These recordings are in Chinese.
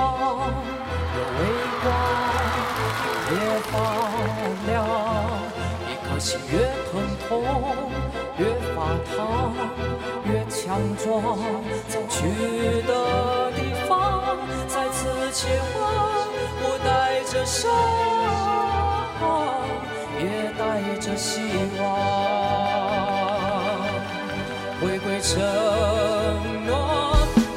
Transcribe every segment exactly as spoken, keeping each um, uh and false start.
照，越微光越发亮，一颗心越疼痛越发烫，越强壮，走去的地方再次前往，我带着伤，也带着希望，回归承诺。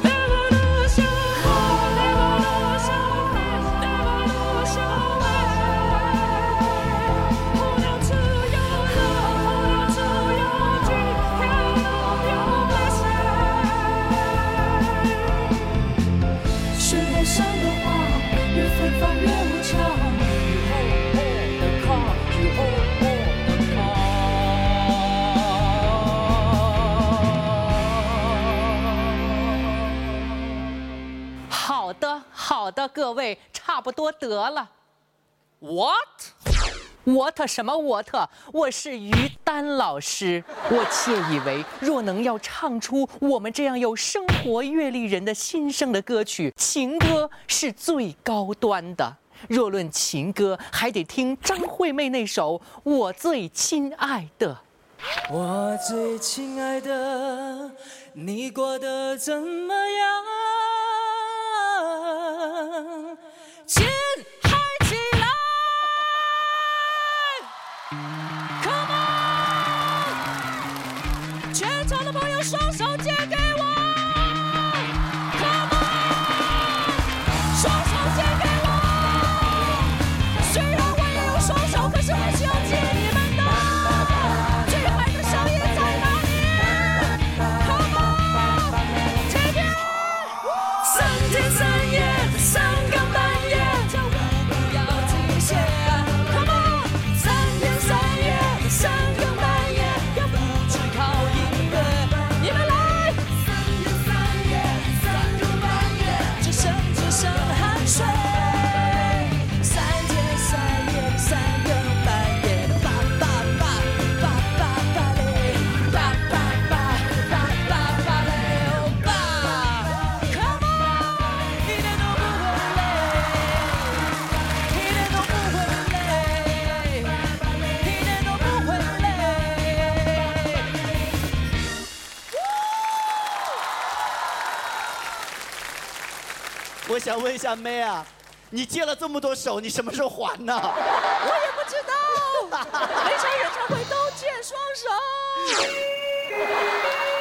好的，好的，各位，差不多得了。What？What 什么 What？ 我是于丹老师。我窃以为，若能要唱出我们这样有生活阅历人的心声的歌曲，情歌是最高端的。若论情歌，还得听张惠妹那首《我最亲爱的》。 我最亲爱的，你过得怎么样？肩抬起来 ，Come on！ 全场的朋友，双手借给我 ，Come on！ 双手借给我。虽然我也有双手，可是还是要借你们的。最坏的宵夜在哪里 ？Come on！ Take it！ 三天三夜，三更半夜，跳舞不要停歇。Come on！ 三天三夜，三更半夜，要不只靠音乐。你们来！三天三夜，三更半夜，只剩只剩汗水。三天三夜，三更半夜，叭叭叭叭叭叭嘞，叭叭叭叭叭叭嘞，叭。Come on！ 一点都不会累，一点都不会累，一点都不会累。 我想问一下妹啊，你借了这么多手，你什么时候还呢？ 我也不知道，每场演唱会都借双手。